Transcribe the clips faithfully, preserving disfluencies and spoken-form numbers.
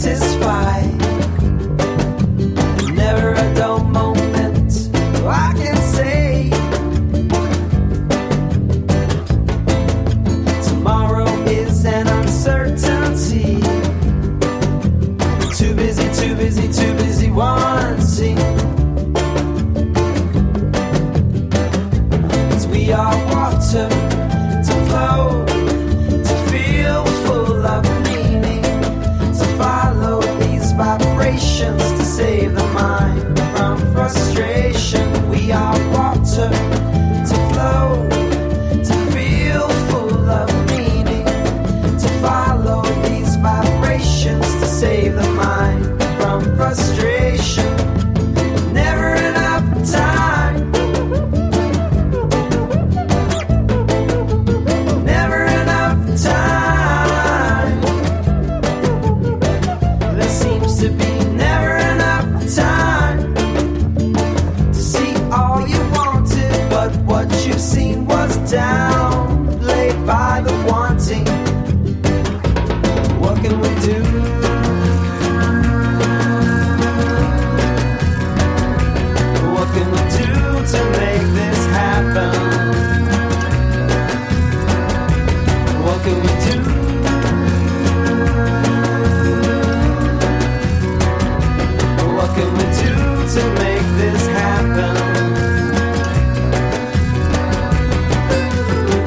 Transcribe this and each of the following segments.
satisfied. Never a dull moment I can say. Tomorrow is an uncertainty. Too busy, too busy, too busy wanting. Cause we are water to flow, to feel full of meaning, to follow these vibrations, to save the mind from frustration. We are water to flow, to feel full of meaning, to follow these vibrations, to save the mind from frustration. Never enough time. Never enough time. There seems to be never enough time to see all you wanted, but what you've seen was downplayed by the wanting. What can we do? What can we do to make this happen? What can we do? What can we do to make this happen?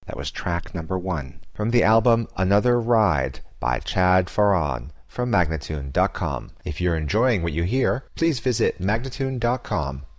That was track number one from the album Another Ride by Chad Farron from Magnatune dot com. If you're enjoying what you hear, please visit Magnatune dot com